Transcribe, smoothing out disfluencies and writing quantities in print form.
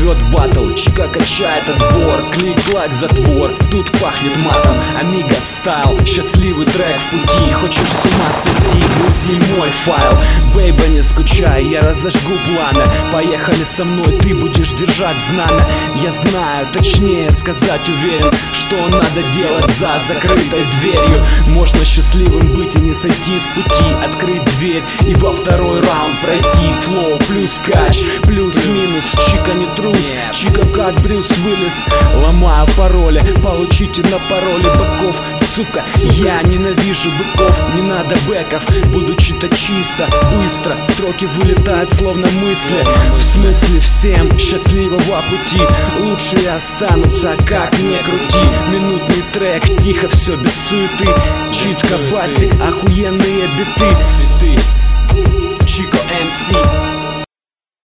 Идет батл, чика качает отбор, клик-клак, затвор, тут пахнет матом. Амиго стайл, счастливый трек в пути. Хочешь с ума сойти, грузи мой файл. Бейба, не скучай, я разожгу пламя. Поехали со мной, ты будешь держать знамя. Я знаю, точнее сказать уверен, что надо делать за закрытой дверью. Можно счастливым быть и не сойти с пути. Открыть дверь и во второй раунд пройти. Флоу плюс кач, плюс-минус, чика не трус, чика как Брюс Уиллис. Ломаю пароли, получите на пароле быков. Сука, я ненавижу быков, не надо бэков. Буду читать чисто, быстро, строки вылетают словно мысли. В смысле всем счастливого пути. Лучшие останутся, как не крути. Минутный трек, тихо, все без суеты. Читка, басик, охуенные биты. Чико МС.